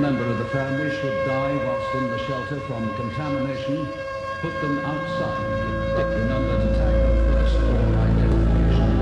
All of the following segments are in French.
member of the family should die whilst in the shelter from contamination, put them outside. Remember to tag them first for identification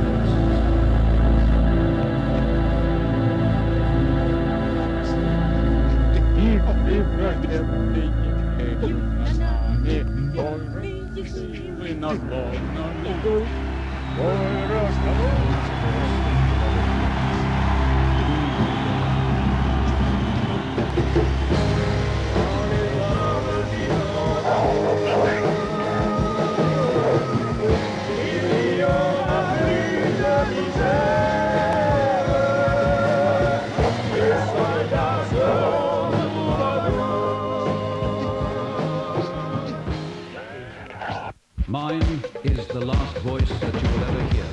Mine is the last voice that you will ever hear.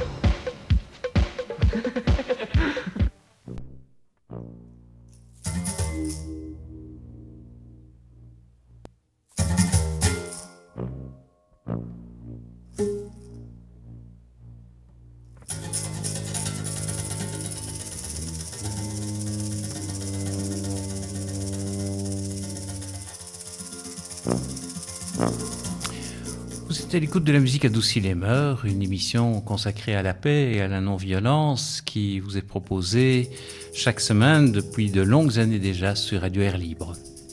Vous êtes à l'écoute de la musique adoucit les mœurs, une émission consacrée à la paix et à la non-violence qui vous est proposée chaque semaine depuis de longues années déjà sur Radio Air Libre.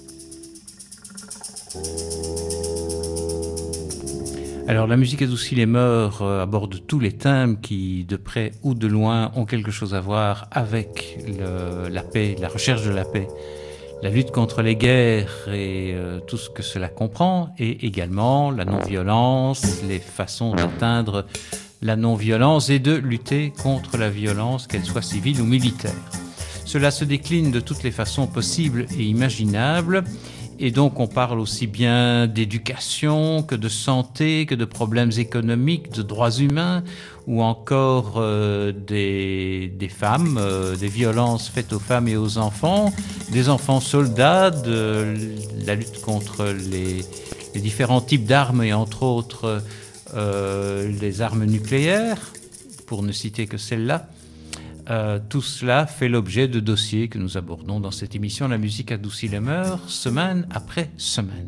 Alors la musique adoucit les mœurs aborde tous les thèmes qui, de près ou de loin, ont quelque chose à voir avec la paix, la recherche de la paix, la lutte contre les guerres et tout ce que cela comprend, et également la non-violence, les façons d'atteindre la non-violence et de lutter contre la violence, qu'elle soit civile ou militaire. Cela se décline de toutes les façons possibles et imaginables, et donc on parle aussi bien d'éducation que de santé, que de problèmes économiques, de droits humains, ou encore des femmes, des violences faites aux femmes et aux enfants, des enfants soldats, de la lutte contre les différents types d'armes et entre autres les armes nucléaires, pour ne citer que celles-là. Tout cela fait l'objet de dossiers que nous abordons dans cette émission La musique adoucit les mœurs, semaine après semaine.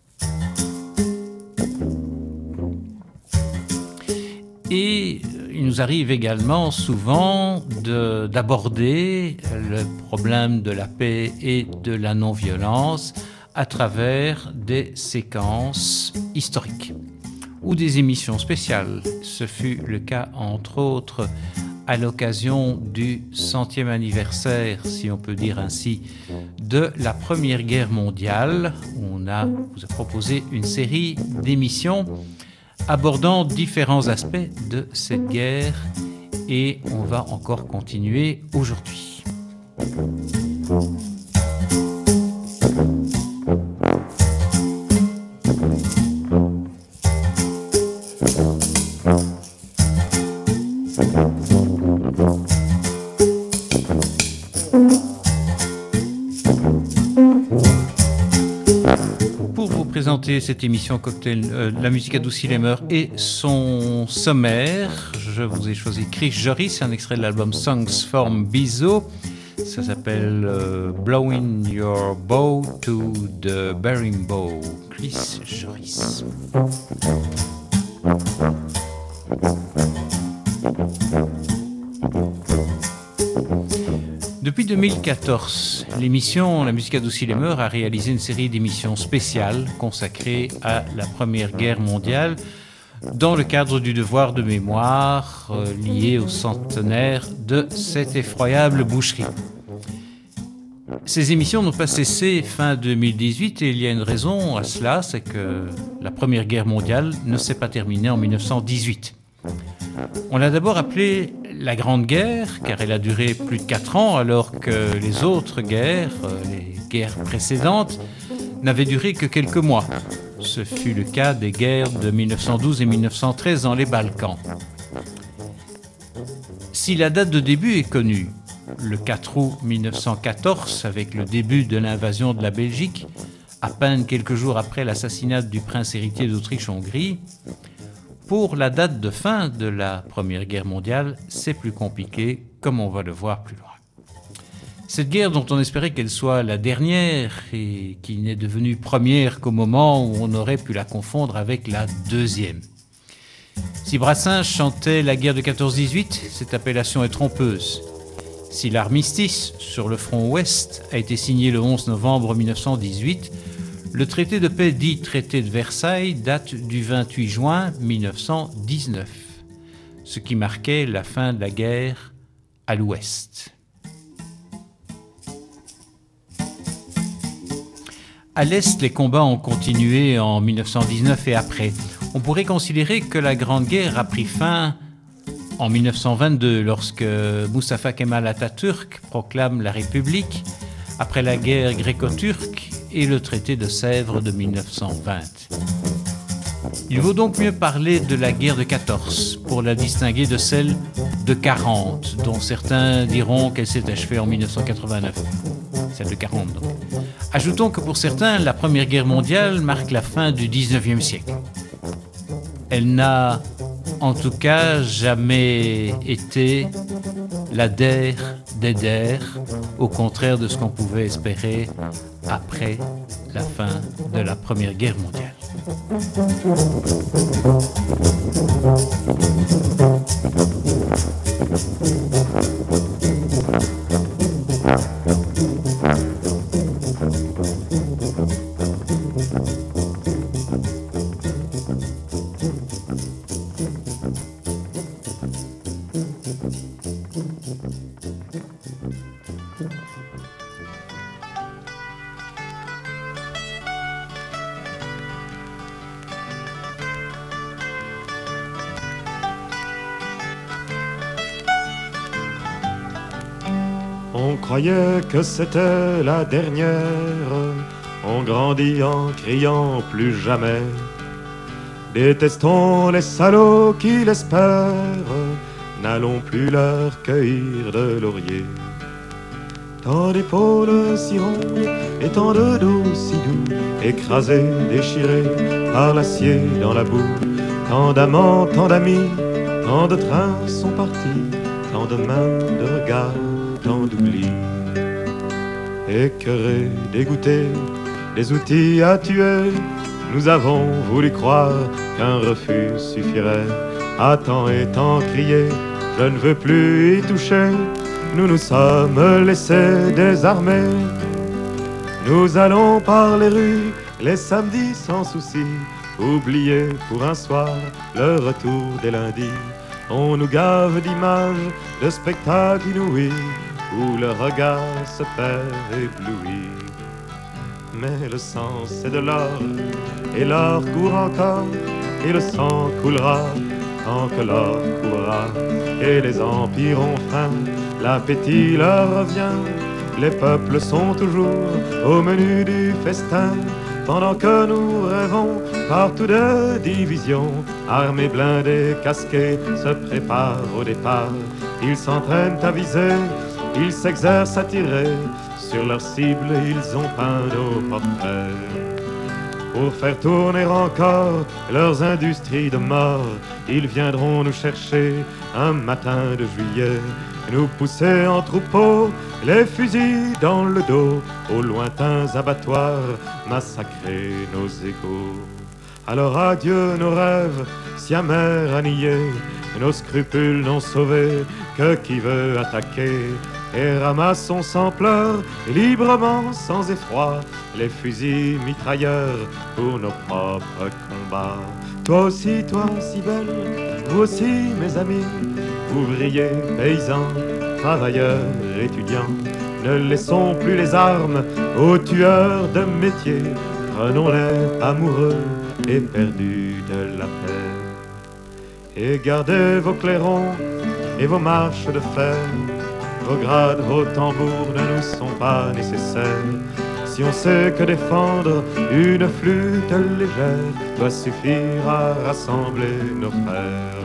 Et il nous arrive également souvent d'aborder le problème de la paix et de la non-violence à travers des séquences historiques ou des émissions spéciales. Ce fut le cas entre autres à l'occasion du 100e anniversaire, si on peut dire ainsi, de la Première Guerre mondiale. On vous a proposé une série d'émissions abordant différents aspects de cette guerre et on va encore continuer aujourd'hui. Présenter cette émission cocktail, la musique adoucit les mœurs et son sommaire. Je vous ai choisi Chris Joris, un extrait de l'album Songs from Bizo. Ça s'appelle Blowing Your Bow to the Bearing Bow. Chris Joris. Depuis 2014, l'émission La musique adoucit les mœurs a réalisé une série d'émissions spéciales consacrées à la Première Guerre mondiale dans le cadre du devoir de mémoire lié au centenaire de cette effroyable boucherie. Ces émissions n'ont pas cessé fin 2018 et il y a une raison à cela, c'est que la Première Guerre mondiale ne s'est pas terminée en 1918. On l'a d'abord appelée la Grande Guerre, car elle a duré plus de 4 ans, alors que les autres guerres, les guerres précédentes, n'avaient duré que quelques mois. Ce fut le cas des guerres de 1912 et 1913 dans les Balkans. Si la date de début est connue, le 4 août 1914, avec le début de l'invasion de la Belgique, à peine quelques jours après l'assassinat du prince héritier d'Autriche-Hongrie, pour la date de fin de la Première Guerre mondiale, c'est plus compliqué, comme on va le voir plus loin. Cette guerre dont on espérait qu'elle soit la dernière et qui n'est devenue première qu'au moment où on aurait pu la confondre avec la deuxième. Si Brassens chantait la guerre de 14-18, cette appellation est trompeuse. Si l'armistice sur le front ouest a été signé le 11 novembre 1918, le traité de paix dit traité de Versailles date du 28 juin 1919, ce qui marquait la fin de la guerre à l'ouest. À l'est, les combats ont continué en 1919 et après. On pourrait considérer que la Grande Guerre a pris fin en 1922, lorsque Mustafa Kemal Atatürk proclame la République, après la guerre gréco-turque et le traité de Sèvres de 1920. Il vaut donc mieux parler de la guerre de 14 pour la distinguer de celle de 40, dont certains diront qu'elle s'est achevée en 1989. Celle de 40 donc. Ajoutons que pour certains, la Première Guerre mondiale marque la fin du XIXe siècle. Elle n'a en tout cas jamais été la der des der, au contraire de ce qu'on pouvait espérer après la fin de la Première Guerre mondiale. On croyait que c'était la dernière, on grandit en criant plus jamais. Détestons les salauds qui l'espèrent, n'allons plus leur cueillir de laurier. Tant d'épaules si rondes et tant de dos si doux, écrasés, déchirés par l'acier dans la boue. Tant d'amants, tant d'amis, tant de trains sont partis, tant de mains, de regards, tant d'oubli. Écœurés, dégoûtés, des outils à tuer, nous avons voulu croire qu'un refus suffirait. À tant et tant crié, je ne veux plus y toucher, nous nous sommes laissés désarmer. Nous allons par les rues, les samedis sans souci, oublier pour un soir le retour des lundis. On nous gave d'images, de spectacles inouïs, où le regard se perd ébloui. Mais le sang c'est de l'or, et l'or court encore, et le sang coulera tant que l'or courra. Et les empires ont faim, l'appétit leur revient, les peuples sont toujours au menu du festin. Pendant que nous rêvons partout de divisions, armés, blindés, casqués, se préparent au départ. Ils s'entraînent à viser, ils s'exercent à tirer, sur leur cible ils ont peint nos portraits. Pour faire tourner encore leurs industries de mort, ils viendront nous chercher un matin de juillet, nous pousser en troupeau, les fusils dans le dos, aux lointains abattoirs, massacrer nos égaux. Alors adieu nos rêves, si amers à nier, nos scrupules n'ont sauvé que qui veut attaquer. Et ramassons sans pleurs, librement, sans effroi, les fusils mitrailleurs pour nos propres combats. Toi aussi, toi si belle, vous aussi mes amis, ouvriers, paysans, travailleurs, étudiants, ne laissons plus les armes aux tueurs de métier, prenons-les amoureux et perdus de la paix. Et gardez vos clairons et vos marches de fer, vos grades, vos tambours ne nous sont pas nécessaires. Si on sait que défendre une flûte légère doit suffire à rassembler nos frères.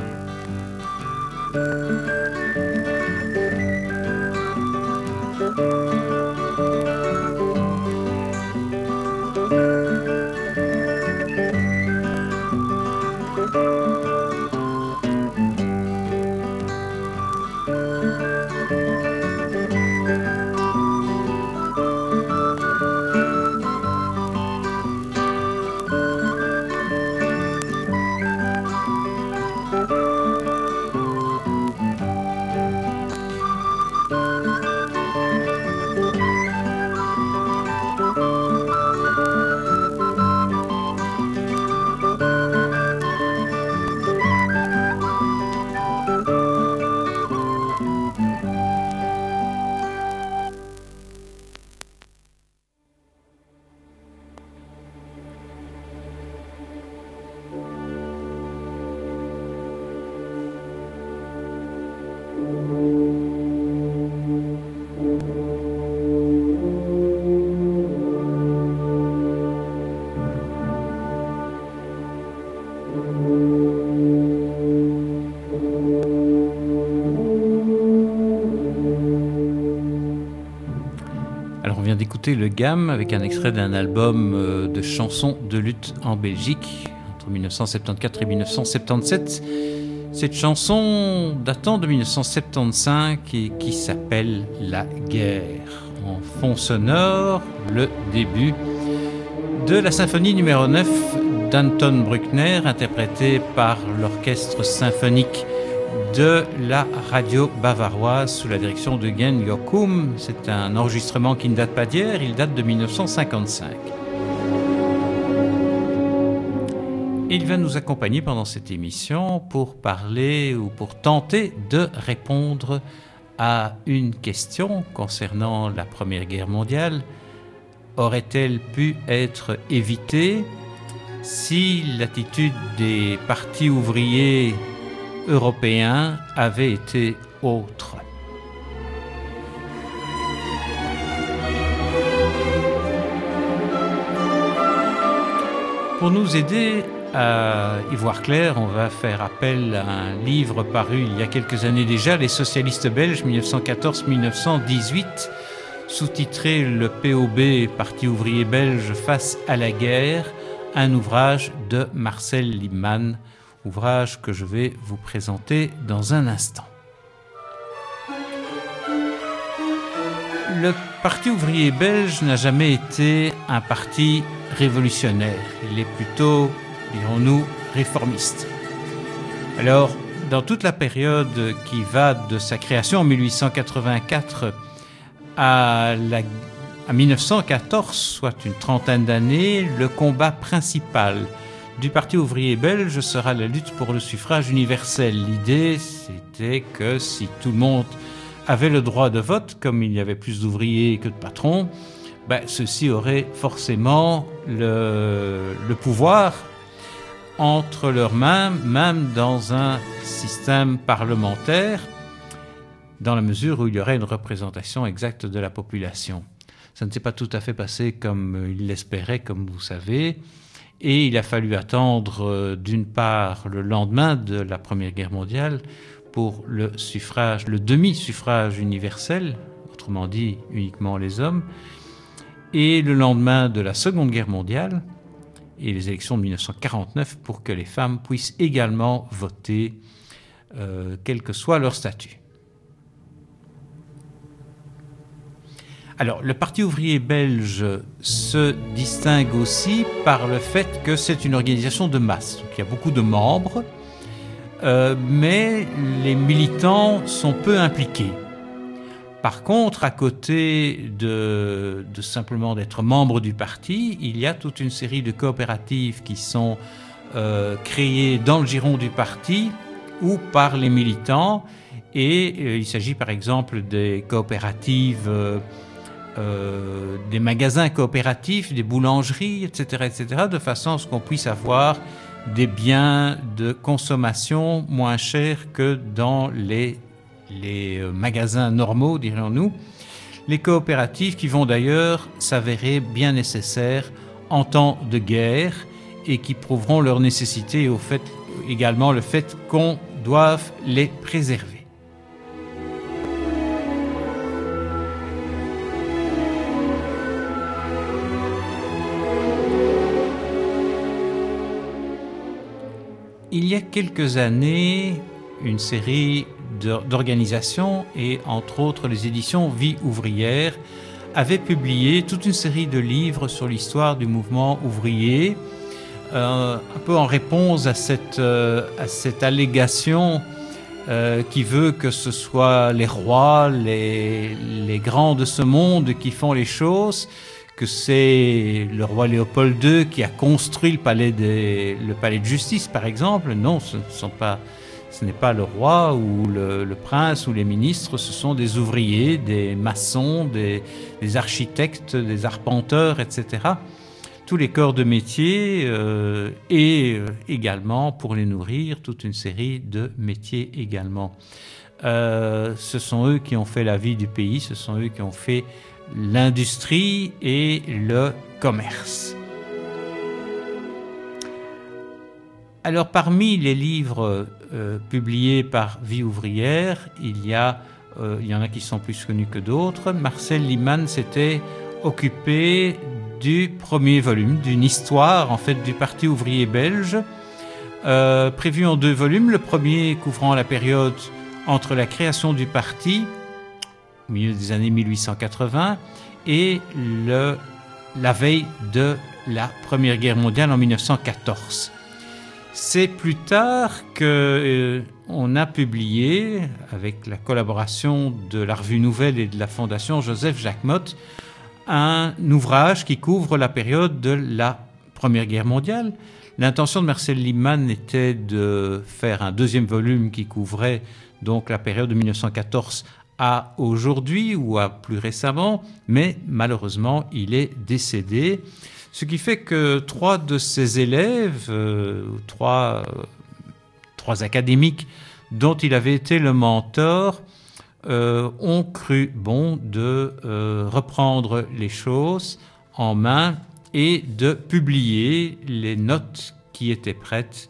D'écouter Le Gamme avec un extrait d'un album de chansons de lutte en Belgique entre 1974 et 1977. Cette chanson datant de 1975 et qui s'appelle La Guerre. En fond sonore, le début de la symphonie numéro 9 d'Anton Bruckner, interprétée par l'orchestre symphonique de la radio bavaroise sous la direction de Gen Jochum. C'est un enregistrement qui ne date pas d'hier, il date de 1955. Il va nous accompagner pendant cette émission pour parler ou pour tenter de répondre à une question concernant la Première Guerre mondiale. Aurait-elle pu être évitée si l'attitude des partis ouvriers européens avait été autre? Pour nous aider à y voir clair, on va faire appel à un livre paru il y a quelques années déjà, Les socialistes belges 1914-1918, sous-titré Le POB, Parti ouvrier belge face à la guerre, un ouvrage de Marcel Liebman, ouvrage que je vais vous présenter dans un instant. Le Parti ouvrier belge n'a jamais été un parti révolutionnaire. Il est plutôt, dirons-nous, réformiste. Alors, dans toute la période qui va de sa création en 1884 à 1914, soit une trentaine d'années, le combat principal du Parti ouvrier belge sera la lutte pour le suffrage universel. L'idée, c'était que si tout le monde avait le droit de vote, comme il y avait plus d'ouvriers que de patrons, ceux-ci auraient forcément le pouvoir entre leurs mains, même dans un système parlementaire, dans la mesure où il y aurait une représentation exacte de la population. Ça ne s'est pas tout à fait passé comme il l'espérait, comme vous savez. Et il a fallu attendre, d'une part, le lendemain de la Première Guerre mondiale pour le suffrage, le demi-suffrage universel, autrement dit uniquement les hommes, et le lendemain de la Seconde Guerre mondiale et les élections de 1949 pour que les femmes puissent également voter, quel que soit leur statut. Alors, le Parti ouvrier belge se distingue aussi par le fait que c'est une organisation de masse. Donc, il y a beaucoup de membres, mais les militants sont peu impliqués. Par contre, à côté de simplement d'être membre du parti, il y a toute une série de coopératives qui sont créées dans le giron du parti ou par les militants. Et il s'agit par exemple des coopératives, des magasins coopératifs, des boulangeries, etc., de façon à ce qu'on puisse avoir des biens de consommation moins chers que dans les magasins normaux, dirons-nous. Les coopératives qui vont d'ailleurs s'avérer bien nécessaires en temps de guerre et qui prouveront leur nécessité et au fait, également le fait qu'on doive les préserver. Il y a quelques années, une série d'organisations et entre autres les éditions Vie ouvrière avaient publié toute une série de livres sur l'histoire du mouvement ouvrier, un peu en réponse à cette allégation qui veut que ce soit les rois, les grands de ce monde qui font les choses, que c'est le roi Léopold II qui a construit le palais de justice, par exemple. Non, ce n'est pas le roi ou le prince ou les ministres, ce sont des ouvriers, des maçons, des architectes, des arpenteurs, etc. Tous les corps de métier et également, pour les nourrir, toute une série de métiers également. ce sont eux qui ont fait la vie du pays, ce sont eux qui ont fait l'industrie et le commerce. Alors, parmi les livres publiés par Vie ouvrière, il y en a qui sont plus connus que d'autres. Marcel Liman s'était occupé du premier volume, d'une histoire en fait du Parti ouvrier belge, prévu en 2 volumes. Le premier couvrant la période entre la création du parti, au milieu des années 1880, et la veille de la Première Guerre mondiale en 1914. C'est plus tard qu'on a publié, avec la collaboration de la Revue Nouvelle et de la Fondation Joseph Jacquemot, un ouvrage qui couvre la période de la Première Guerre mondiale. L'intention de Marcel Liman était de faire un 2e volume qui couvrait donc la période de 1914 à aujourd'hui ou à plus récemment, mais malheureusement il est décédé. Ce qui fait que 3 de ses élèves, 3 académiques dont il avait été le mentor, ont cru bon de reprendre les choses en main et de publier les notes qui étaient prêtes,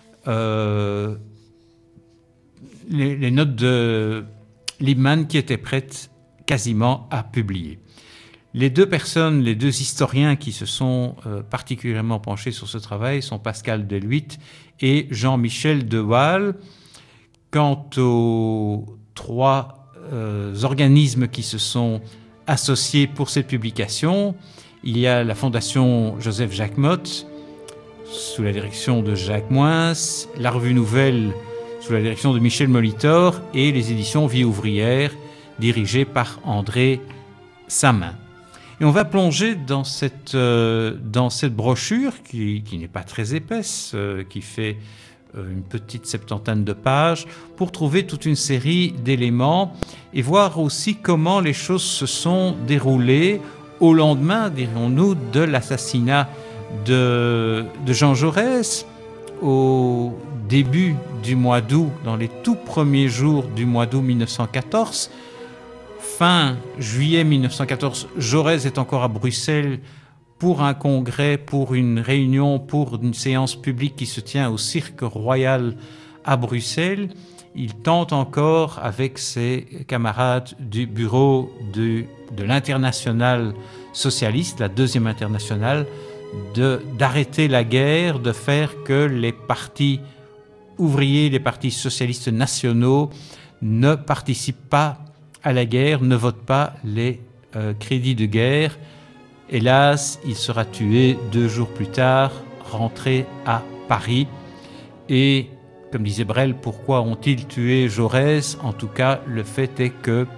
les notes de Liman qui étaient prêtes quasiment à publier. Les 2 personnes, les 2 historiens qui se sont particulièrement penchés sur ce travail sont Pascal Deluitte et Jean-Michel de Waal. Quant aux 3 organismes qui se sont associés pour cette publication, il y a la Fondation Joseph Jacquemot, sous la direction de Jacques Moins, la Revue Nouvelle, sous la direction de Michel Molitor, et les éditions Vie ouvrière, dirigées par André Samin. Et on va plonger dans cette brochure qui n'est pas très épaisse, qui fait une petite 70 de pages, pour trouver toute une série d'éléments et voir aussi comment les choses se sont déroulées au lendemain, dirons-nous, de l'assassinat de Jean Jaurès, au début du mois d'août, dans les tout premiers jours du mois d'août 1914. Fin juillet 1914, Jaurès est encore à Bruxelles pour un congrès, pour une réunion, pour une séance publique qui se tient au Cirque Royal à Bruxelles. Il tente encore avec ses camarades du bureau de l'Internationale socialiste, la 2e internationale, d'arrêter la guerre, de faire que les partis ouvriers, les partis socialistes nationaux ne participent pas à la guerre, ne votent pas les crédits de guerre. Hélas, il sera tué 2 jours plus tard, rentré à Paris. Et, comme disait Brel, pourquoi ont-ils tué Jaurès? En tout cas, le fait est que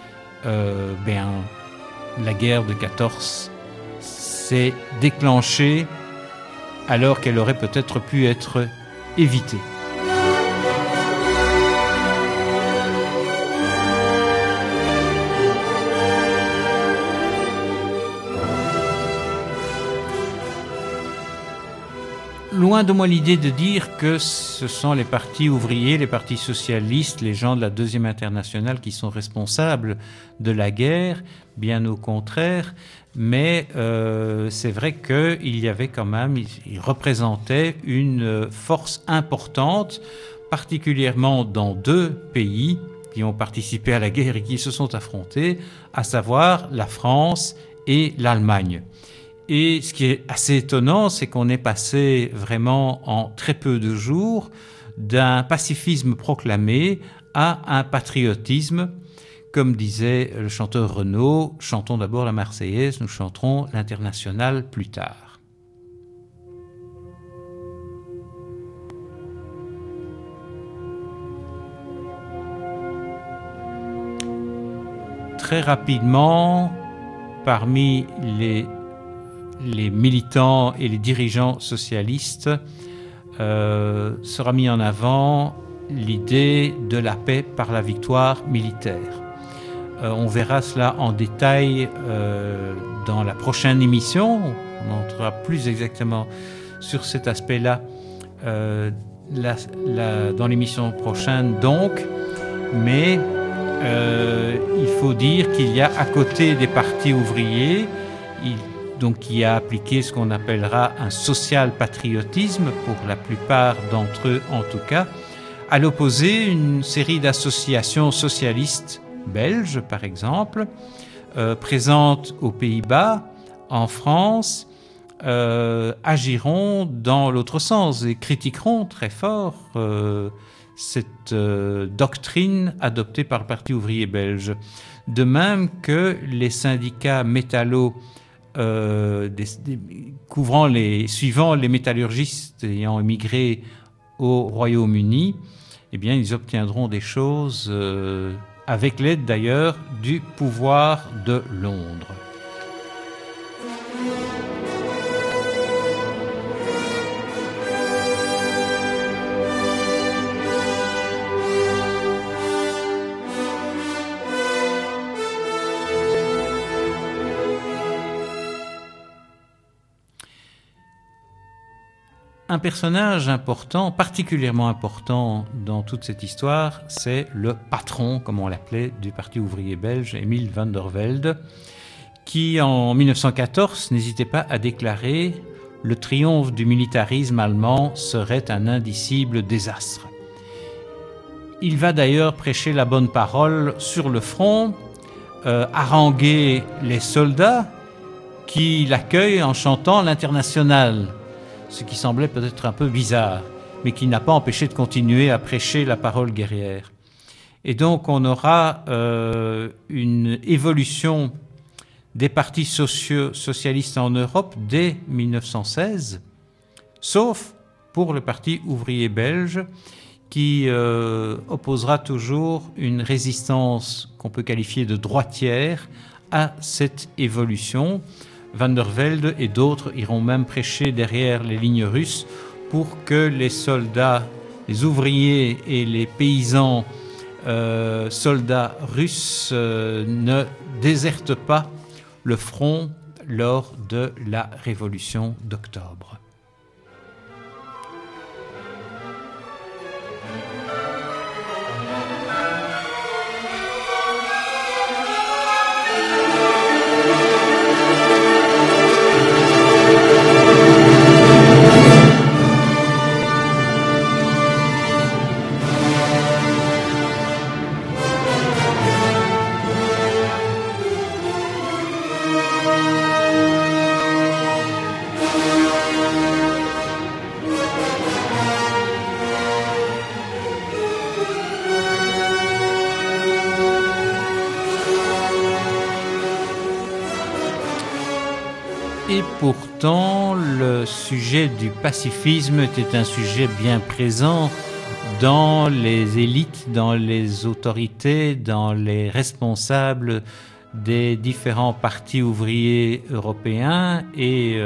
la guerre de 14 s'est déclenchée alors qu'elle aurait peut-être pu être évitée. Loin de moi l'idée de dire que ce sont les partis ouvriers, les partis socialistes, les gens de la 2e internationale qui sont responsables de la guerre, bien au contraire, mais c'est vrai qu'il y avait quand même, ils représentaient une force importante, particulièrement dans 2 pays qui ont participé à la guerre et qui se sont affrontés, à savoir la France et l'Allemagne. Et ce qui est assez étonnant, c'est qu'on est passé vraiment en très peu de jours d'un pacifisme proclamé à un patriotisme. Comme disait le chanteur Renaud, chantons d'abord la Marseillaise, nous chanterons l'Internationale plus tard. Très rapidement, parmi les militants et les dirigeants socialistes, sera mis en avant l'idée de la paix par la victoire militaire. On verra cela en détail dans la prochaine émission. On entrera plus exactement sur cet aspect-là dans l'émission prochaine donc. mais il faut dire qu'il y a à côté des partis ouvriers, qui a appliqué ce qu'on appellera un social-patriotisme, pour la plupart d'entre eux en tout cas, à l'opposé une série d'associations socialistes belges, par exemple, présentes aux Pays-Bas, en France, agiront dans l'autre sens et critiqueront très fort cette doctrine adoptée par le Parti ouvrier belge. De même que les syndicats métallos suivant les métallurgistes ayant émigré au Royaume-Uni, eh bien, ils obtiendront des choses avec l'aide d'ailleurs du pouvoir de Londres. Un personnage important, particulièrement important dans toute cette histoire, c'est le patron, comme on l'appelait, du Parti ouvrier belge, Emile van der Velde, qui en 1914 n'hésitait pas à déclarer « Le triomphe du militarisme allemand serait un indicible désastre ». Il va d'ailleurs prêcher la bonne parole sur le front, haranguer les soldats qui l'accueillent en chantant l'Internationale, ce qui semblait peut-être un peu bizarre, mais qui n'a pas empêché de continuer à prêcher la parole guerrière. Et donc on aura une évolution des partis socialistes en Europe dès 1916, sauf pour le Parti ouvrier belge, qui opposera toujours une résistance qu'on peut qualifier de droitière à cette évolution. Van der Velde et d'autres iront même prêcher derrière les lignes russes pour que les soldats, les ouvriers et les paysans soldats russes ne désertent pas le front lors de la Révolution d'octobre. Et pourtant, le sujet du pacifisme était un sujet bien présent dans les élites, dans les autorités, dans les responsables des différents partis ouvriers européens. Et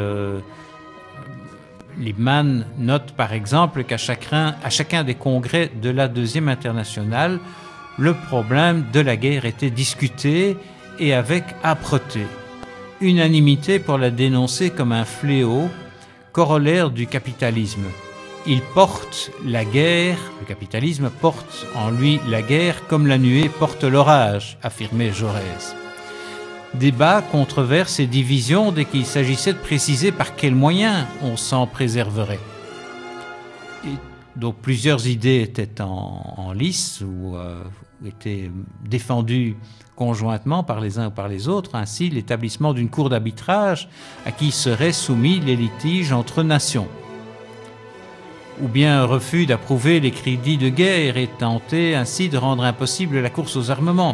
Liebman note par exemple qu'à chacun des congrès de la Deuxième Internationale, le problème de la guerre était discuté et avec âpreté. Unanimité pour la dénoncer comme un fléau, corollaire du capitalisme. Il porte la guerre, le capitalisme porte en lui la guerre comme la nuée porte l'orage, affirmait Jaurès. Débat, controverse et division dès qu'il s'agissait de préciser par quels moyens on s'en préserverait. Et donc plusieurs idées étaient en lice ou étaient défendues conjointement par les uns ou par les autres, ainsi l'établissement d'une cour d'arbitrage à qui seraient soumis les litiges entre nations, ou bien un refus d'approuver les crédits de guerre et tenter ainsi de rendre impossible la course aux armements.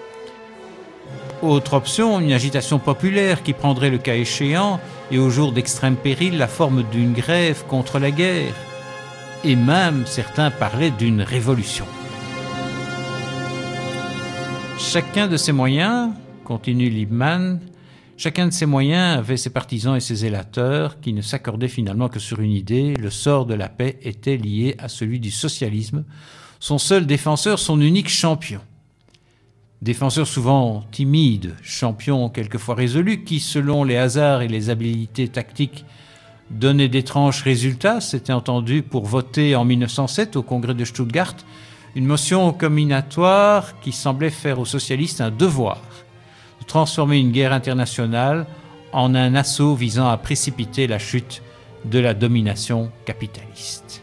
Autre option, une agitation populaire qui prendrait le cas échéant et au jour d'extrême péril la forme d'une grève contre la guerre, et même certains parlaient d'une révolution. Chacun de ces moyens, continue Liebman, chacun de ces moyens avait ses partisans et ses zélateurs qui ne s'accordaient finalement que sur une idée, le sort de la paix était lié à celui du socialisme, son seul défenseur, son unique champion. Défenseur souvent timide, champion quelquefois résolu, qui selon les hasards et les habiletés tactiques donnait d'étranges résultats, s'était entendu pour voter en 1907 au congrès de Stuttgart Une motion combinatoire qui semblait faire aux socialistes un devoir de transformer une guerre internationale en un assaut visant à précipiter la chute de la domination capitaliste.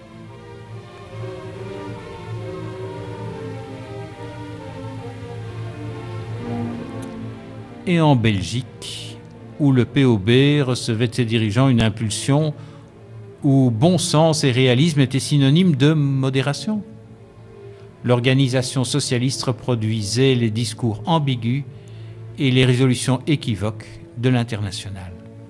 Et en Belgique, où le POB recevait de ses dirigeants une impulsion où bon sens et réalisme étaient synonymes de modération. L'organisation socialiste reproduisait les discours ambigus et les résolutions équivoques de l'Internationale.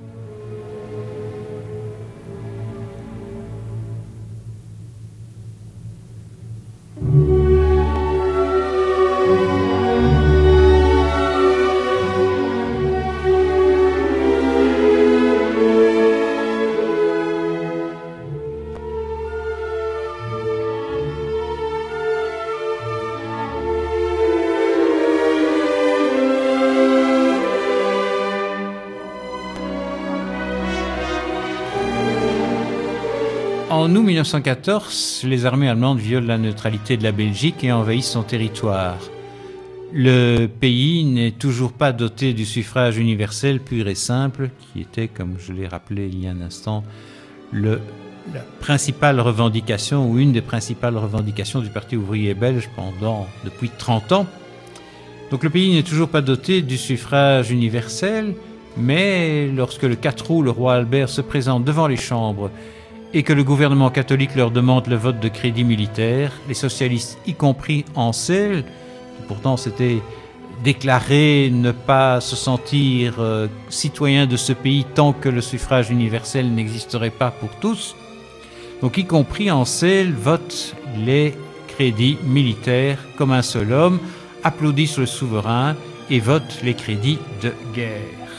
En août 1914, les armées allemandes violent la neutralité de la Belgique et envahissent son territoire. Le pays n'est toujours pas doté du suffrage universel pur et simple, qui était, comme je l'ai rappelé il y a un instant, la principale revendication ou une des principales revendications du Parti ouvrier belge depuis 30 ans. Donc le pays n'est toujours pas doté du suffrage universel, mais lorsque le 4 août, le roi Albert se présente devant les chambres et que le gouvernement catholique leur demande le vote de crédit militaire, les socialistes, y compris Ancel, qui pourtant s'était déclaré ne pas se sentir citoyen de ce pays tant que le suffrage universel n'existerait pas pour tous, donc y compris Ancel, vote les crédits militaires comme un seul homme, applaudissent le souverain et vote les crédits de guerre.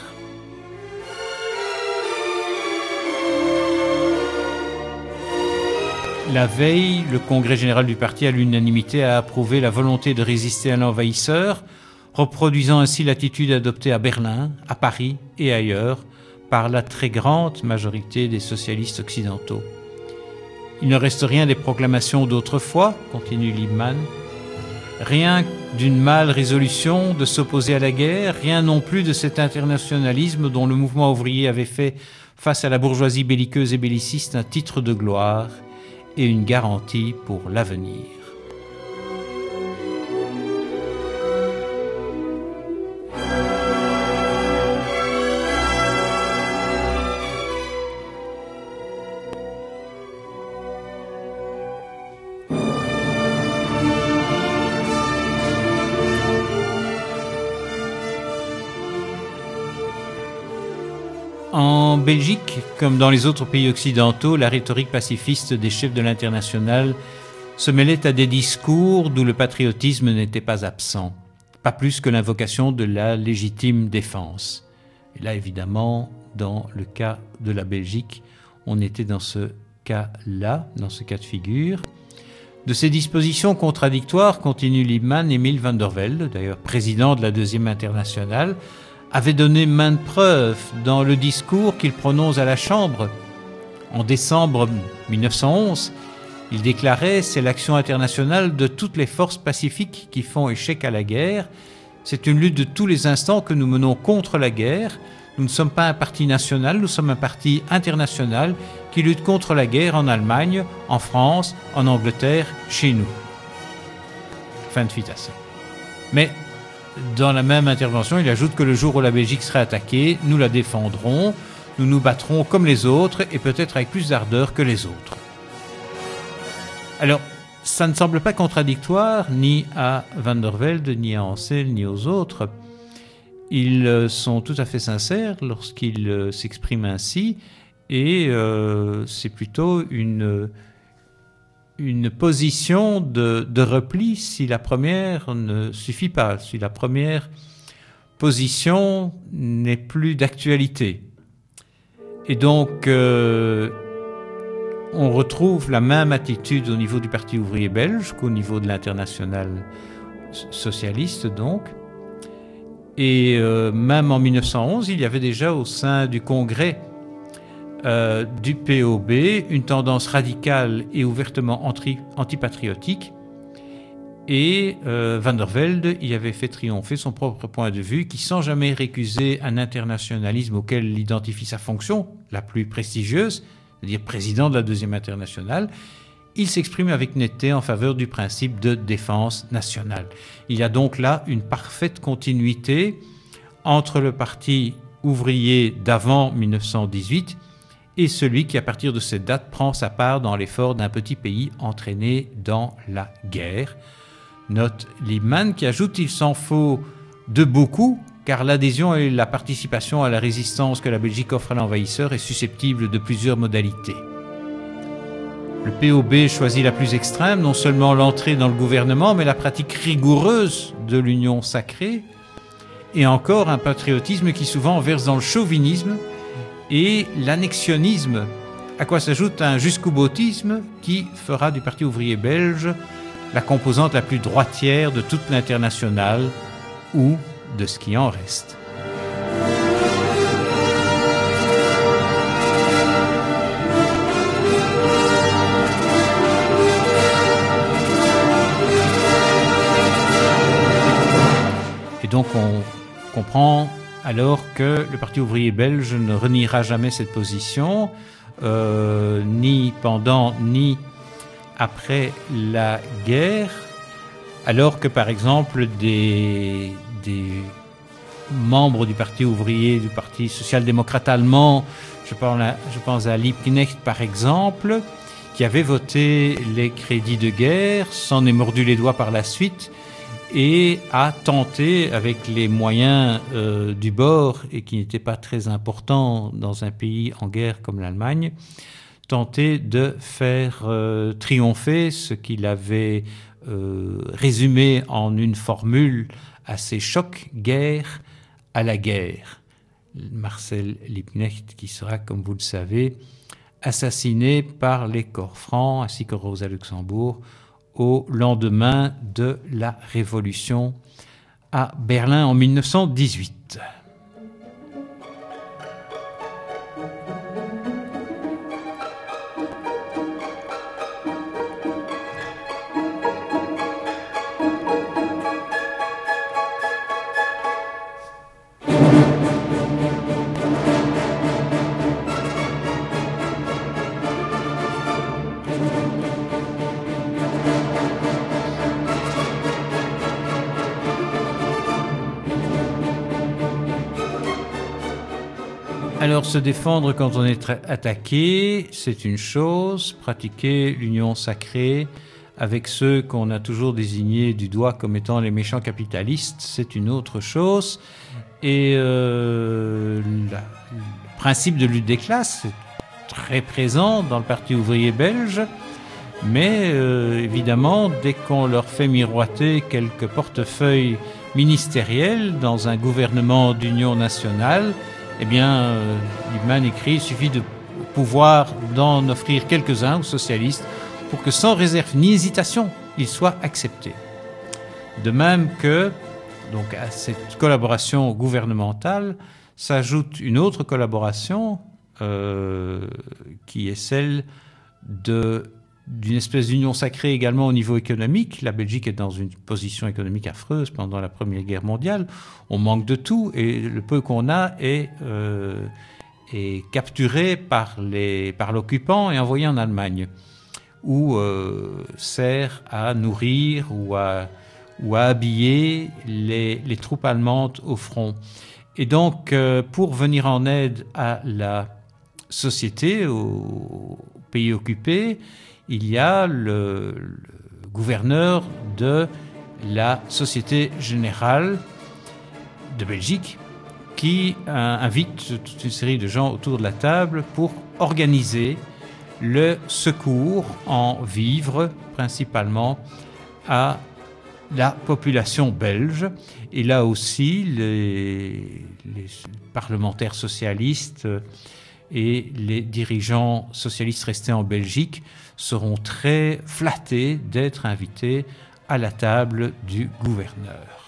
La veille, le congrès général du parti à l'unanimité a approuvé la volonté de résister à l'envahisseur, reproduisant ainsi l'attitude adoptée à Berlin, à Paris et ailleurs par la très grande majorité des socialistes occidentaux. Il ne reste rien des proclamations d'autrefois, continue Liebman, rien d'une mâle résolution de s'opposer à la guerre, rien non plus de cet internationalisme dont le mouvement ouvrier avait fait face à la bourgeoisie belliqueuse et belliciste un titre de gloire et une garantie pour l'avenir. En Belgique, comme dans les autres pays occidentaux, la rhétorique pacifiste des chefs de l'Internationale se mêlait à des discours d'où le patriotisme n'était pas absent, pas plus que l'invocation de la légitime défense. Et là, évidemment, dans le cas de la Belgique, on était dans ce cas-là, dans ce cas de figure. De ces dispositions contradictoires, continue Liebman, Emile van der Velde, d'ailleurs président de la Deuxième Internationale, avait donné maintes preuves dans le discours qu'il prononce à la Chambre. En décembre 1911, il déclarait « C'est l'action internationale de toutes les forces pacifiques qui font échec à la guerre. C'est une lutte de tous les instants que nous menons contre la guerre. Nous ne sommes pas un parti national, nous sommes un parti international qui lutte contre la guerre en Allemagne, en France, en Angleterre, chez nous. » Fin de citation. Mais dans la même intervention, il ajoute que le jour où la Belgique sera attaquée, nous la défendrons, nous nous battrons comme les autres et peut-être avec plus d'ardeur que les autres. Alors, ça ne semble pas contradictoire ni à Van der Velde, ni à Ancel, ni aux autres. Ils sont tout à fait sincères lorsqu'ils s'expriment ainsi et c'est plutôt une position de repli si la première ne suffit pas, si la première position n'est plus d'actualité. Et donc, on retrouve la même attitude au niveau du Parti ouvrier belge qu'au niveau de l'Internationale socialiste, donc. Et même en 1911, il y avait déjà au sein du Congrès du POB une tendance radicale et ouvertement antipatriotique Et Van der Velde y avait fait triompher son propre point de vue, qui, sans jamais récuser un internationalisme auquel il identifie sa fonction la plus prestigieuse, c'est-à-dire président de la Deuxième Internationale, il s'exprime avec netteté en faveur du principe de défense nationale. Il y a donc là une parfaite continuité entre le parti ouvrier d'avant 1918 et celui qui, à partir de cette date, prend sa part dans l'effort d'un petit pays entraîné dans la guerre. Note Liebman qui ajoute « Il s'en faut de beaucoup, car l'adhésion et la participation à la résistance que la Belgique offre à l'envahisseur est susceptible de plusieurs modalités. Le POB choisit la plus extrême, non seulement l'entrée dans le gouvernement, mais la pratique rigoureuse de l'union sacrée, et encore un patriotisme qui souvent verse dans le chauvinisme et l'annexionnisme, à quoi s'ajoute un jusqu'au-boutisme qui fera du Parti ouvrier belge la composante la plus droitière de toute l'internationale ou de ce qui en reste. Et donc on comprend alors que le Parti ouvrier belge ne reniera jamais cette position, ni pendant ni après la guerre, alors que par exemple des membres du Parti ouvrier, du Parti social-démocrate allemand, je pense à Liebknecht par exemple, qui avait voté les crédits de guerre, s'en est mordu les doigts par la suite et a tenté, avec les moyens du bord, et qui n'étaient pas très importants dans un pays en guerre comme l'Allemagne, tenter de faire triompher ce qu'il avait résumé en une formule assez choc, guerre à la guerre. Marcel Liebknecht, qui sera, comme vous le savez, assassiné par les corps francs ainsi que Rosa Luxembourg au lendemain de la Révolution à Berlin en 1918. Alors, se défendre quand on est attaqué, c'est une chose. Pratiquer l'union sacrée avec ceux qu'on a toujours désignés du doigt comme étant les méchants capitalistes, c'est une autre chose. Et le principe de lutte des classes est très présent dans le Parti ouvrier belge, mais évidemment, dès qu'on leur fait miroiter quelques portefeuilles ministériels dans un gouvernement d'union nationale, eh bien, Liebman écrit, il suffit de pouvoir d'en offrir quelques-uns aux socialistes pour que sans réserve ni hésitation, ils soient acceptés. De même que, donc, à cette collaboration gouvernementale s'ajoute une autre collaboration qui est celle d'une espèce d'union sacrée également au niveau économique. La Belgique est dans une position économique affreuse pendant la Première Guerre mondiale. On manque de tout et le peu qu'on a est capturé par l'occupant et envoyé en Allemagne, où sert à nourrir ou à habiller les troupes allemandes au front. Et donc, pour venir en aide à la société, aux pays occupés, il y a le gouverneur de la Société Générale de Belgique qui invite toute une série de gens autour de la table pour organiser le secours en vivres, principalement à la population belge. Et là aussi, les parlementaires socialistes et les dirigeants socialistes restés en Belgique seront très flattés d'être invités à la table du gouverneur.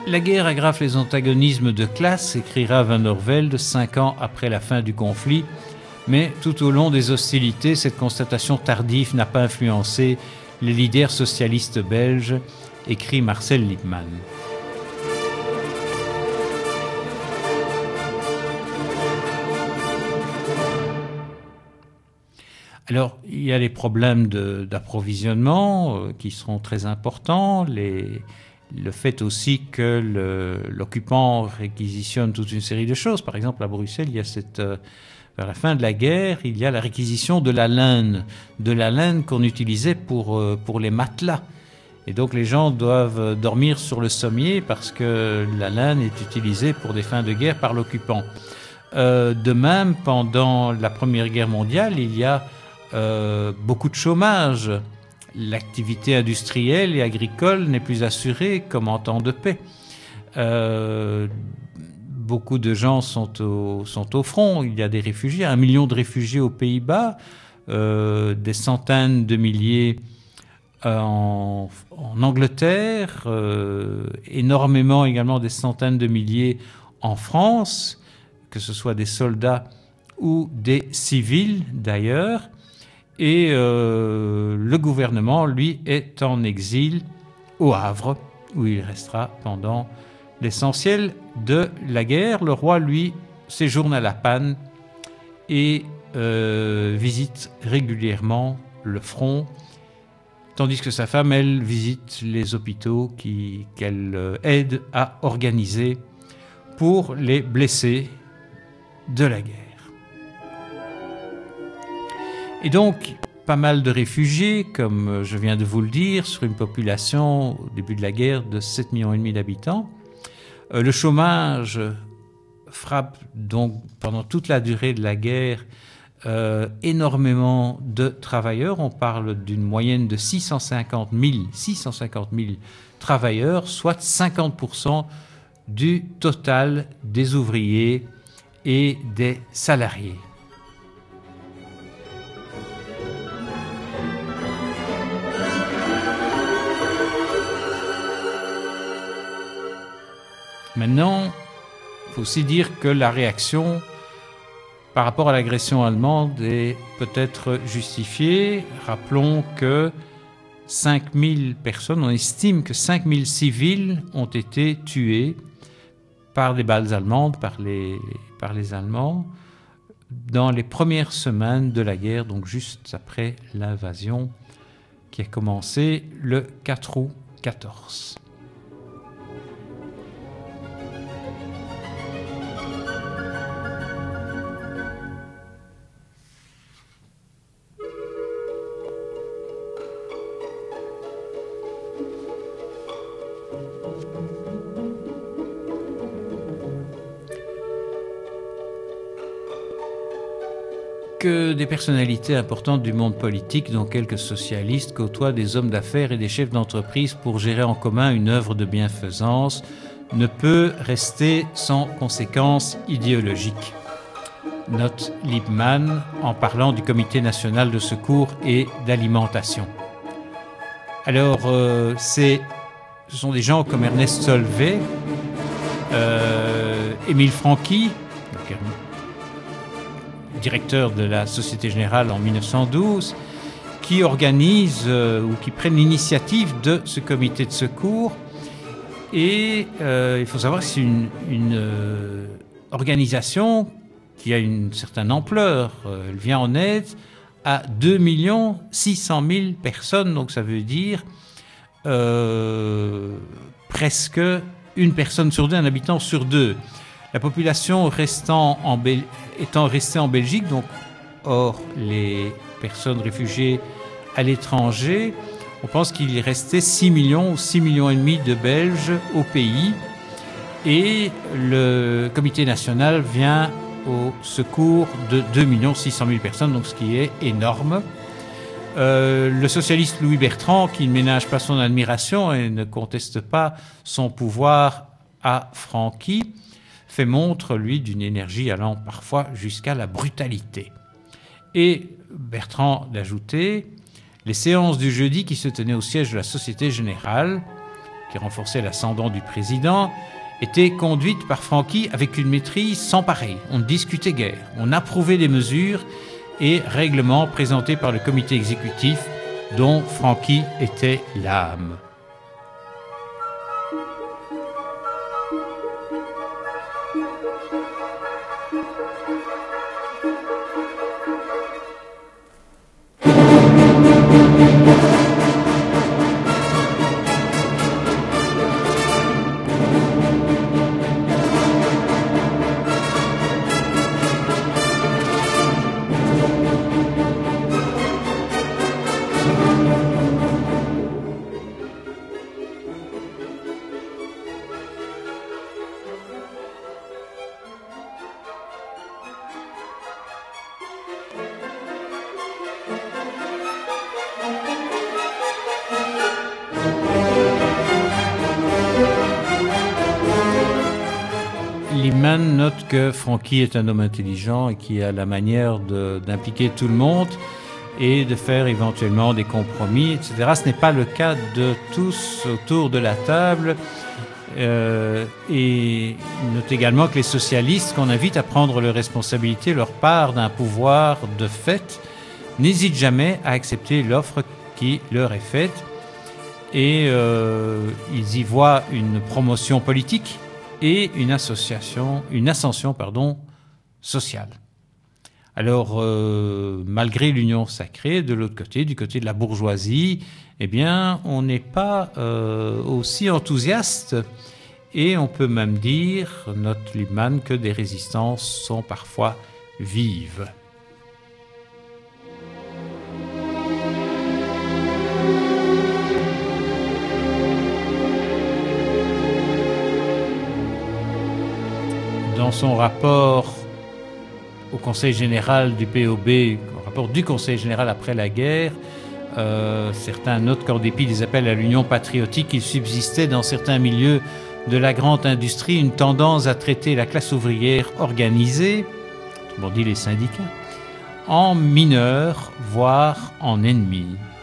La guerre aggrave les antagonismes de classe, écrira Van der Velde 5 ans après la fin du conflit, mais tout au long des hostilités, cette constatation tardive n'a pas influencé les leaders socialistes belges, écrit Marcel Lippmann. Alors, il y a les problèmes d'approvisionnement qui seront très importants, le fait aussi que l'occupant réquisitionne toute une série de choses. Par exemple, à Bruxelles, il y a vers la fin de la guerre, il y a la réquisition de la laine qu'on utilisait pour les matelas. Et donc les gens doivent dormir sur le sommier parce que la laine est utilisée pour des fins de guerre par l'occupant. De même, pendant la Première Guerre mondiale, il y a beaucoup de chômage. L'activité industrielle et agricole n'est plus assurée comme en temps de paix. Beaucoup de gens sont au front. Il y a des réfugiés, 1 million de réfugiés aux Pays-Bas, des centaines de milliers en Angleterre, énormément également, des centaines de milliers en France, que ce soit des soldats ou des civils d'ailleurs. Et le gouvernement, lui, est en exil au Havre, où il restera pendant l'essentiel de la guerre. Le roi, lui, séjourne à La Panne et visite régulièrement le front, tandis que sa femme, elle, visite les hôpitaux qu'elle aide à organiser pour les blessés de la guerre. Et donc, pas mal de réfugiés, comme je viens de vous le dire, sur une population au début de la guerre de 7,5 millions d'habitants. Le chômage frappe donc pendant toute la durée de la guerre énormément de travailleurs. On parle d'une moyenne de 650 000 travailleurs, soit 50% du total des ouvriers et des salariés. Maintenant, il faut aussi dire que la réaction par rapport à l'agression allemande est peut-être justifiée. Rappelons que 5000 personnes, on estime que 5000 civils ont été tués par des balles allemandes, par les Allemands, dans les premières semaines de la guerre, donc juste après l'invasion qui a commencé le 4 août 14. Que des personnalités importantes du monde politique, dont quelques socialistes, côtoient des hommes d'affaires et des chefs d'entreprise pour gérer en commun une œuvre de bienfaisance, ne peut rester sans conséquences idéologiques. Note Lippmann en parlant du Comité national de secours et d'alimentation. Alors, ce sont des gens comme Ernest Solvay, Émile Francqui, directeur de la Société Générale en 1912, qui organisent ou qui prennent l'initiative de ce comité de secours. Et il faut savoir que c'est une organisation qui a une certaine ampleur. Elle vient en aide à 2 600 000 personnes, donc ça veut dire presque une personne sur deux, un habitant sur deux. La population étant restée en Belgique, donc hors les personnes réfugiées à l'étranger, on pense qu'il y restait 6 millions ou 6,5 millions de Belges au pays. Et le comité national vient au secours de 2 600 000 personnes, donc ce qui est énorme. Le socialiste Louis Bertrand, qui ne ménage pas son admiration et ne conteste pas son pouvoir à Francqui, fait montre, lui, d'une énergie allant parfois jusqu'à la brutalité. Et Bertrand d'ajouter, les séances du jeudi qui se tenaient au siège de la Société Générale qui renforçait l'ascendant du président, était conduite par Franqui avec une maîtrise sans pareil. On ne discutait guère, on approuvait les mesures et règlements présentés par le comité exécutif dont Franqui était l'âme. Lippmann note que Franqui est un homme intelligent et qui a la manière d'impliquer tout le monde et de faire éventuellement des compromis, etc. Ce n'est pas le cas de tous autour de la table. Et note également que les socialistes, qu'on invite à prendre leurs responsabilités, leur part d'un pouvoir de fait, n'hésitent jamais à accepter l'offre qui leur est faite. Et ils y voient une promotion politique et une ascension sociale. Alors, malgré l'union sacrée, de l'autre côté, du côté de la bourgeoisie, eh bien, on n'est pas aussi enthousiaste et on peut même dire, note Lippmann, que des résistances sont parfois vives. Dans son rapport au Conseil général du POB, au rapport du Conseil général après la guerre, certains notent qu'en dépit des appels à l'union patriotique, il subsistait dans certains milieux de la grande industrie une tendance à traiter la classe ouvrière organisée, autrement dit les syndicats, en mineurs, voire en ennemis.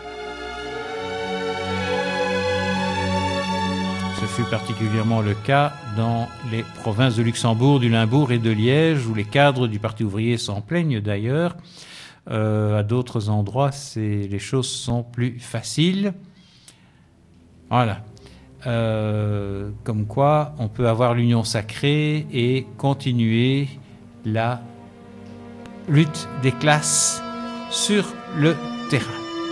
Ce fut particulièrement le cas dans les provinces de Luxembourg, du Limbourg et de Liège, où les cadres du Parti ouvrier s'en plaignent d'ailleurs. À d'autres endroits, les choses sont plus faciles. Voilà. Comme quoi, on peut avoir l'union sacrée et continuer la lutte des classes sur le terrain.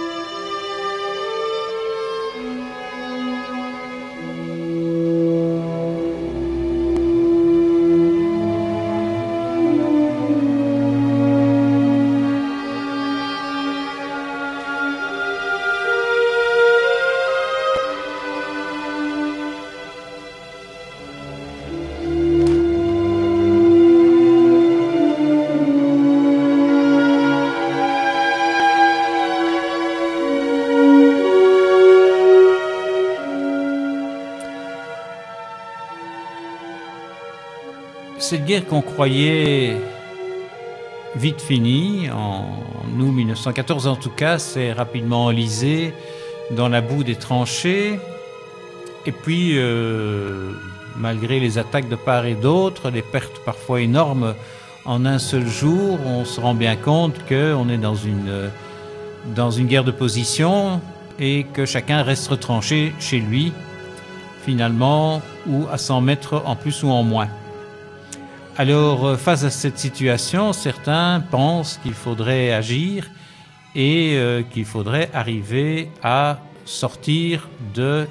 Cette guerre qu'on croyait vite finie, en août 1914 en tout cas, s'est rapidement enlisée dans la boue des tranchées. Et puis, malgré les attaques de part et d'autre, les pertes parfois énormes en un seul jour, on se rend bien compte qu'on est dans une guerre de position et que chacun reste retranché chez lui, finalement, ou à 100 mètres en plus ou en moins. Alors, face à cette situation, certains pensent qu'il faudrait agir et qu'il faudrait arriver à sortir de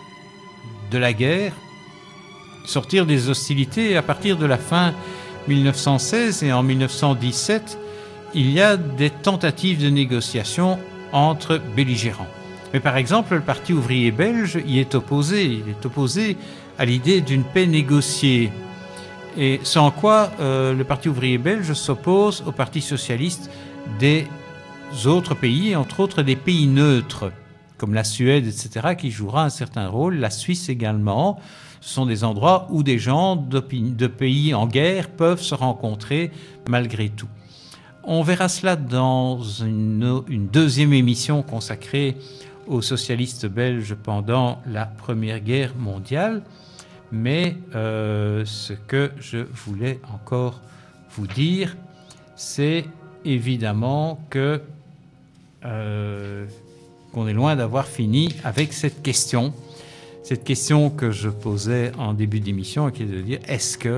la guerre, sortir des hostilités. À partir de la fin 1916 et en 1917, il y a des tentatives de négociation entre belligérants. Mais par exemple, le Parti ouvrier belge y est opposé. Il est opposé à l'idée d'une paix négociée. Et sans quoi le Parti ouvrier belge s'oppose au Parti socialiste des autres pays, entre autres des pays neutres, comme la Suède, etc., qui jouera un certain rôle, la Suisse également. Ce sont des endroits où des gens de pays en guerre peuvent se rencontrer malgré tout. On verra cela dans une deuxième émission consacrée aux socialistes belges pendant la Première Guerre mondiale. Mais ce que je voulais encore vous dire, c'est évidemment que qu'on est loin d'avoir fini avec cette question que je posais en début d'émission, qui est de dire, est-ce que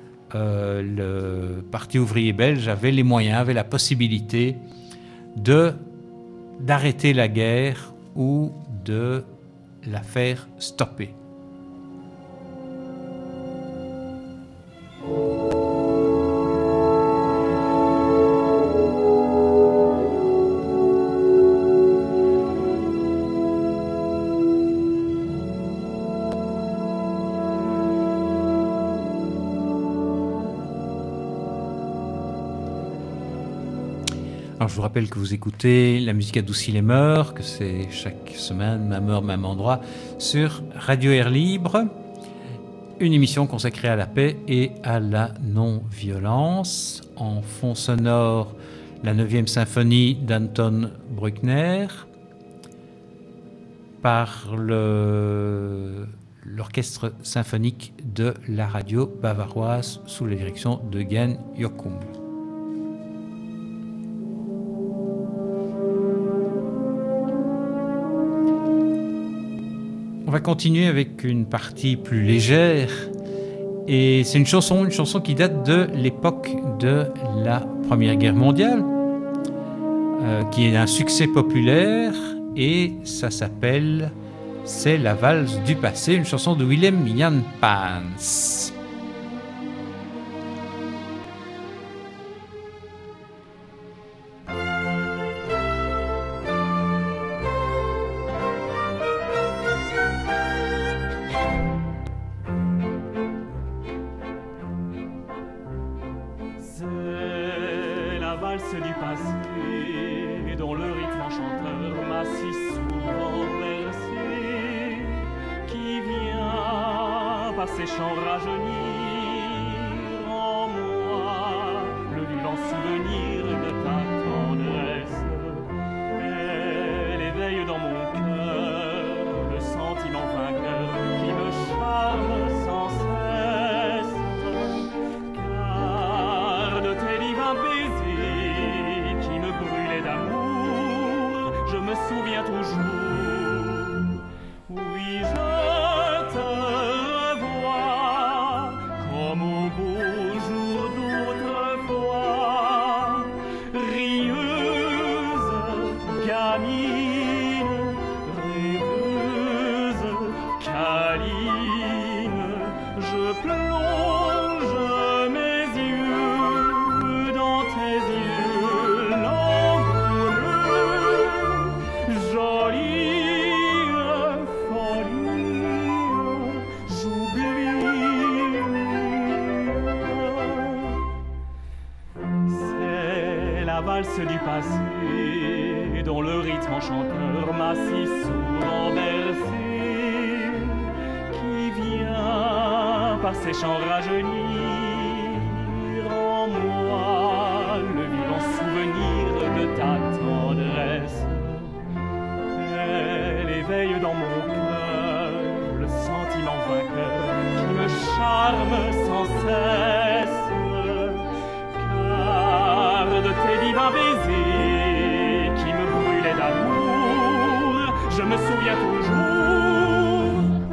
le Parti ouvrier belge avait les moyens, avait la possibilité d'arrêter la guerre ou de la faire stopper. Alors, je vous rappelle que vous écoutez La musique adoucit les mœurs, que c'est chaque semaine, même heure, même endroit, sur Radio Air Libre, une émission consacrée à la paix et à la non-violence. En fond sonore, la 9e symphonie d'Anton Bruckner, par l'orchestre symphonique de la radio bavaroise sous la direction de Gen Jokum. On va continuer avec une partie plus légère, et c'est une chanson qui date de l'époque de la Première Guerre mondiale, qui est un succès populaire, et ça s'appelle « C'est la valse du passé », une chanson de Willem Jan Paens. Du passé, dont le rythme enchanteur m'a si souvent bercé, qui vient par ses chants rajeunir en moi le vivant souvenir de ta tendresse. Elle éveille dans mon cœur le sentiment vainqueur qui me charme sans cesse, car de tes divins baisers je me souviens toujours. Oui, je te revois comme au beau jour d'autrefois, rieuse, gamine, rêveuse, câline, je plonge mes yeux dans tes yeux. Valse du passé, dont le rythme enchanteur m'a si souvent bercé, qui vient par ses chants rajeunir en moi le vivant souvenir de ta tendresse. Elle éveille dans mon cœur le sentiment vainqueur qui me charme sans cesse, de tes divins baisers qui me brûlaient d'amour, je me souviens toujours.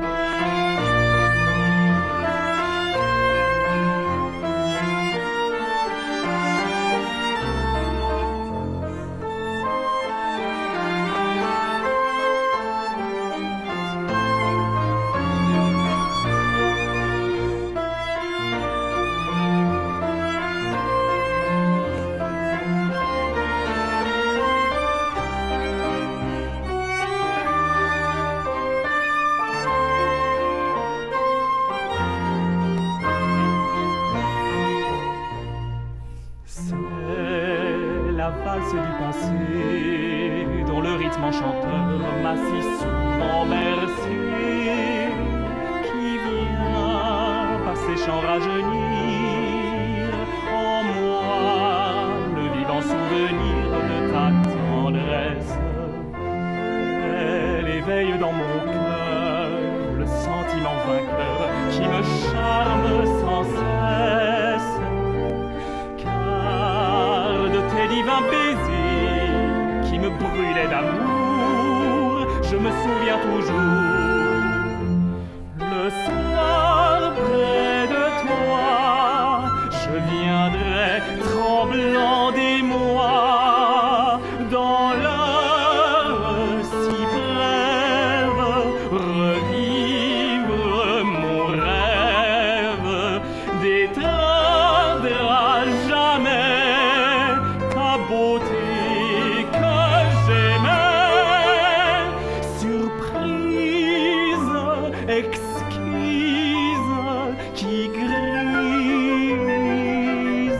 Du passé, dont le rythme enchanteur m'a si souvent bercé, qui vient par ses chants rajeunir en moi le vivant souvenir de ta tendresse. éveille dans mon cœur le sentiment vainqueur qui me charme sans cesse. Car de tes divins baisers qui me brûlaient d'amour, je me souviens toujours. Le soir près de toi, je viendrai tremblant d'émoi dans l'heure si brève, revivre mon rêve, d'éteindre à jamais ta beauté que j'aimais, surprise, exquise, qui grise.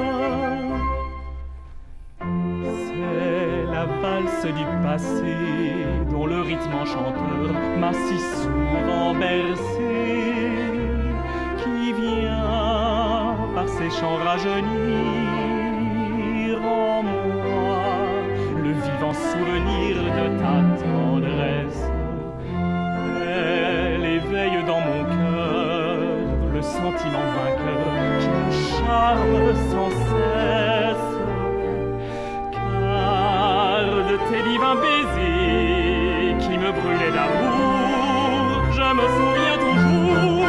C'est la valse du passé dont le rythme enchanteur m'a si souvent bercé, qui vient par ses chants rajeunir en moi le vivant souvenir de ta tendresse. Elle éveille dans mon cœur le sentiment vainqueur qui me charme sans cesse. Car de tes divins baisers qui me brûlaient d'amour, je me souviens toujours.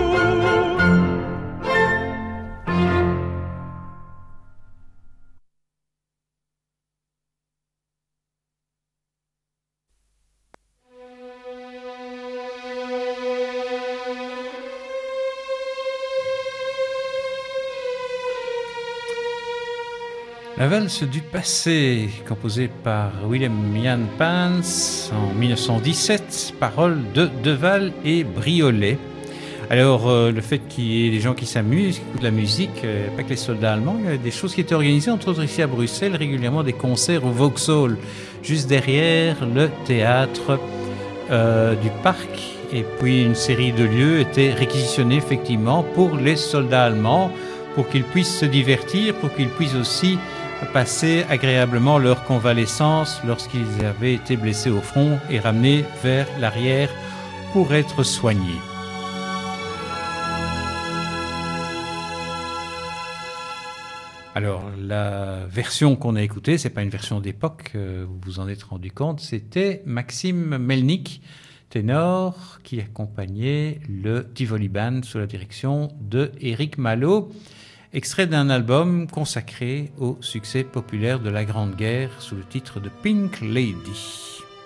La valse du passé, composée par Willem Jan Paens en 1917, paroles de Deval et Briolet. Alors, le fait qu'il y ait des gens qui s'amusent, qui écoutent la musique, pas que les soldats allemands, il y a des choses qui étaient organisées, entre autres ici à Bruxelles, régulièrement des concerts au Vauxhall, juste derrière le théâtre du parc. Et puis, une série de lieux étaient réquisitionnés effectivement pour les soldats allemands, pour qu'ils puissent se divertir, pour qu'ils puissent aussi passer agréablement leur convalescence lorsqu'ils avaient été blessés au front et ramenés vers l'arrière pour être soignés. Alors, la version qu'on a écoutée, c'est pas une version d'époque, vous vous en êtes rendu compte, c'était Maxime Melnik, ténor, qui accompagnait le Tivoli Band sous la direction de Éric Malo. Extrait d'un album consacré au succès populaire de la Grande Guerre sous le titre de Pink Lady.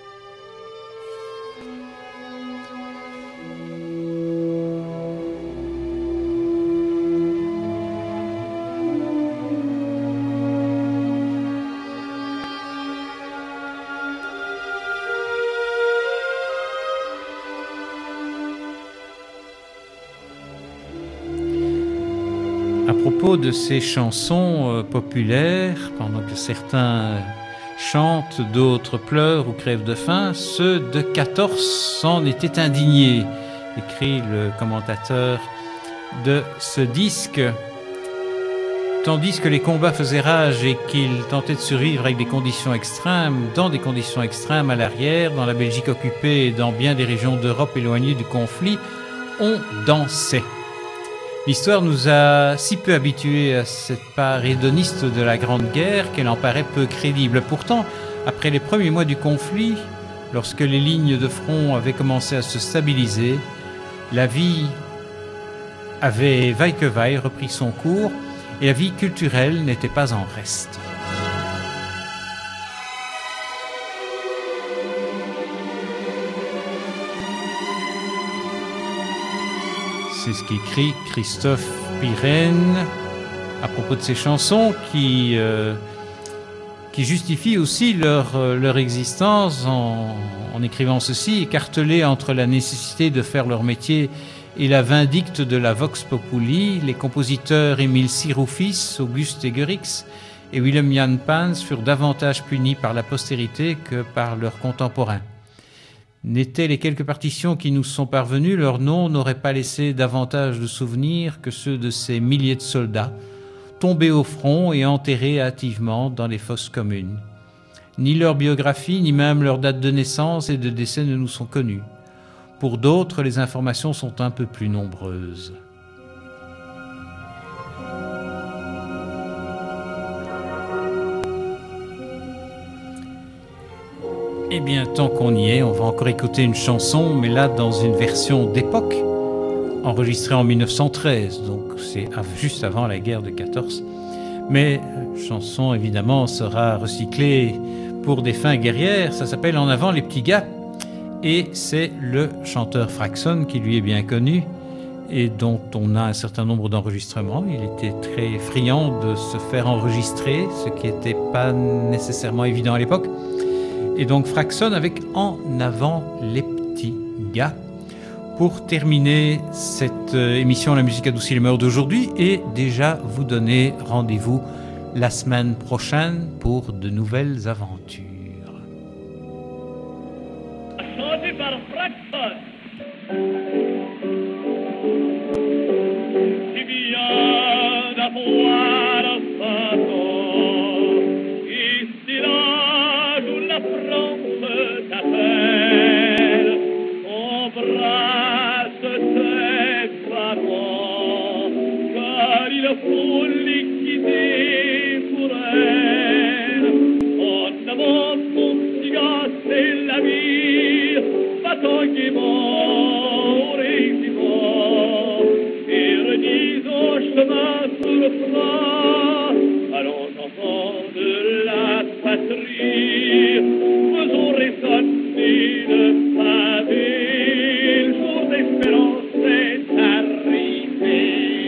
À propos de ces chansons populaires, pendant que certains chantent, d'autres pleurent ou crèvent de faim, ceux de 14 s'en étaient indignés, écrit le commentateur de ce disque. Tandis que les combats faisaient rage et qu'ils tentaient de survivre avec des conditions extrêmes, dans des conditions extrêmes à l'arrière, dans la Belgique occupée et dans bien des régions d'Europe éloignées du conflit, on dansait. L'histoire nous a si peu habitués à cette part hédoniste de la Grande Guerre qu'elle en paraît peu crédible. Pourtant, après les premiers mois du conflit, lorsque les lignes de front avaient commencé à se stabiliser, la vie avait vaille que vaille repris son cours et la vie culturelle n'était pas en reste. C'est ce qu'écrit Christophe Pirenne à propos de ces chansons qui justifient aussi leur existence en écrivant ceci: écartelés entre la nécessité de faire leur métier et la vindicte de la Vox Populi, les compositeurs Émile Siroufis, Auguste Egerix et Willem Jan Paens furent davantage punis par la postérité que par leurs contemporains. N'étaient les quelques partitions qui nous sont parvenues, leurs noms n'auraient pas laissé davantage de souvenirs que ceux de ces milliers de soldats tombés au front et enterrés hâtivement dans les fosses communes. Ni leur biographie, ni même leur date de naissance et de décès ne nous sont connues. Pour d'autres, les informations sont un peu plus nombreuses. Eh bien, tant qu'on y est, on va encore écouter une chanson, mais là dans une version d'époque, enregistrée en 1913, donc c'est juste avant la guerre de 14. Mais la chanson, évidemment, sera recyclée pour des fins guerrières. Ça s'appelle « En avant les petits gars ». Et c'est le chanteur Fraxon qui lui est bien connu et dont on a un certain nombre d'enregistrements. Il était très friand de se faire enregistrer, ce qui n'était pas nécessairement évident à l'époque. Et donc Fraxon avec « En avant les petits gars ». Pour terminer cette émission La musique adoucit les mœurs d'aujourd'hui et déjà vous donner rendez-vous la semaine prochaine pour de nouvelles aventures. Chanté par Fraxon. Si vient d'avoir façon, ici là où la France t'appelle, embrasse tes parents, car il faut liquider pour elle. En avant mon petit gars, c'est la vie, va-t'en gaiement, résiment, et redisons chemin sur le frein. Allons enfants de la patrie, faisons résonner le pavé, le jour d'espérance est arrivé.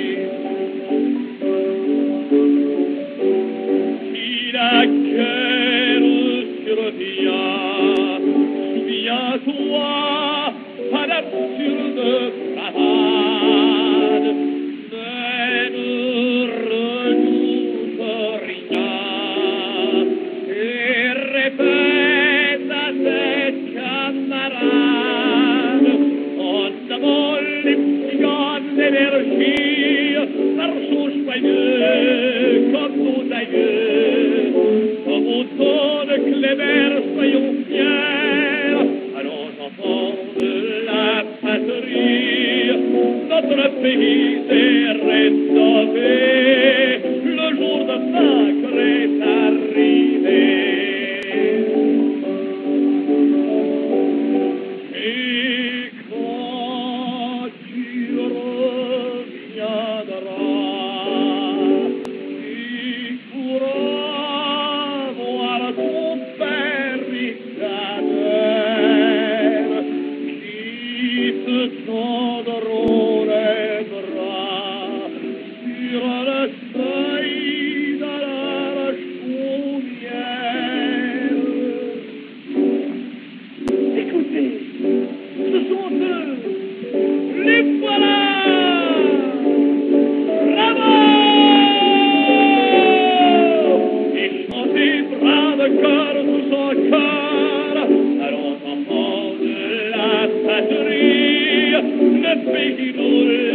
Si la guerre survient, souviens-toi à l'absurde bravade, mais ne renouvelle rien et répète à tes camarades en avant les petits gars d'énergie, marchons joyeux comme nos aïeux, comme au temps de Kléber, soyons fiers. Allons enfants de la patrie, notre pays s'est rénové, le jour de vaincre est arrivé. Et quand tu reviendras, tu pourras voir ton père et ta mère qui te tendront les bras sur le seuil de leur chaumière. Écoutez, ce sont eux, les voilà! Bravo! Et chantez bras de cœur tous en cœur, allons enfants de la patrie, le pays nous